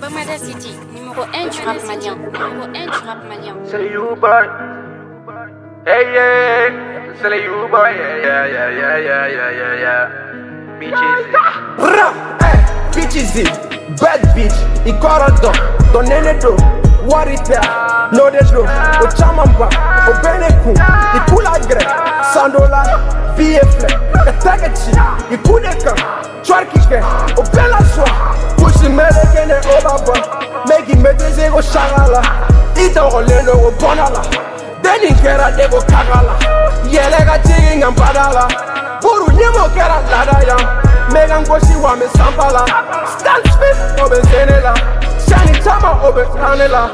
Commander City, numéro 1 du rap malien. Numéro 1 du rap malien. C'est les U-Boy. Hey yeah. C'est les U-Boy. Yeah. Bitches. Bitches. Bad bitch. Ikorodo. Donenedo. Warita. No de do. O chamamba. O beneku. Ikula gre. Sandola. BFL. Katagachi. Ikudeka. Chwarkike. O bela soa. Pushi melekene obaba. Megi meteze go shagala. Ita oleno go bonala. Deni kera de go kagala. Yelega chigi ngampadala. Buru nyemo kera ladaya. Megan goshi wa me sampala. Stan Smith obe zenela. Shani Tama obe kanela.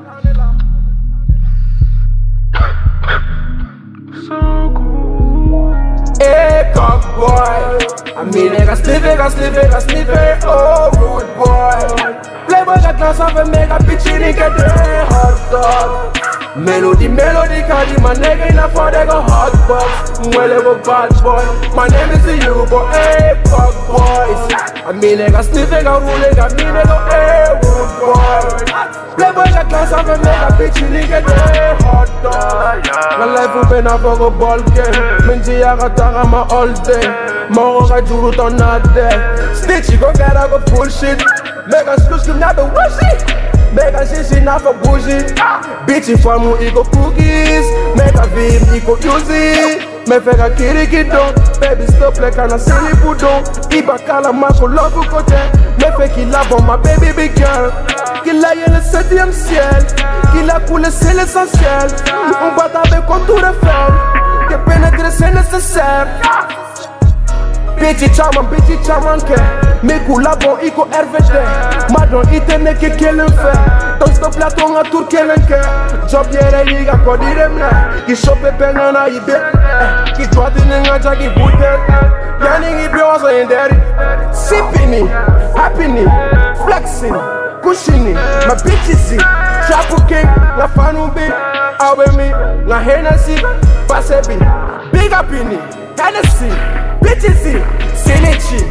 So cool. Hey cock boy. I mean nigga sniff it, oh rude boy. Playboy got glass of a mega bitch in the hot dog. Melody, cardi, my nigga in a for they go hot box. Well, go bad boy. My name is you, but hey, fuck boys. I mean, nigga sniffing, I rule it, I mean, nigga, hey, rude boy. Playboy got glass of a mega bitch in the hot dog. My life open up for a ball game. Minji, I got my all day. Moro, I do it on that day. Stitchy, go get out of bullshit. Mega exclusive, not the worship. Mega shishi na for bougie. Bitchy famu iko cookies. Mega vim iko yuzi. Me fega kirikidon. Baby stop like an silly budon. Iba kala mako love kote. Me fe kila bon ma baby big girl. Kila y'a le 7e ciel. Kila coule c'est l'essentiel. On bat avec contour de fer. Que pénétrer c'est nécessaire. Bitchy chaman ke. Me kula bon iko RVD. Madon itene ke kelen fe. Ton stop la tonga tour kelen ke. Job yere yiga kodi demna. Ki shope pengana ibe. Ki twati ninga jagi butel. Yani ibe wazo inderi. Sipini, happini, flexing, kushini. My bitches Trapu king, la fanubi. Awe mi, la Hennessy. Pasebi, big upini, Hennessy. Bitches, Sinichi.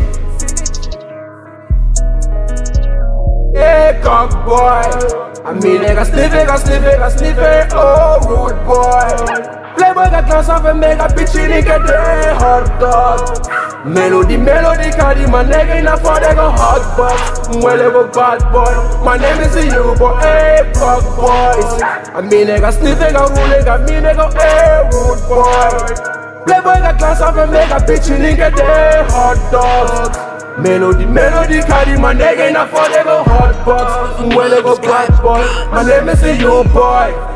Hey, cock boy. I mean, nigga sniff it, oh, rude boy. Playboy got glass of a mega bitch in the hot dog. Melody, cardi, my nigga in a for they go hot box. Well, go bad boy. My name is you, but hey, fuck boys. I mean, nigga sniffing, I rule it, I mean, nigga, hey, rude boy. Playboy got glass of a mega bitch in the hot dog. Melody, cardi, my nigga in a for they go hot box. Well, go bad boy. My name is you, boy.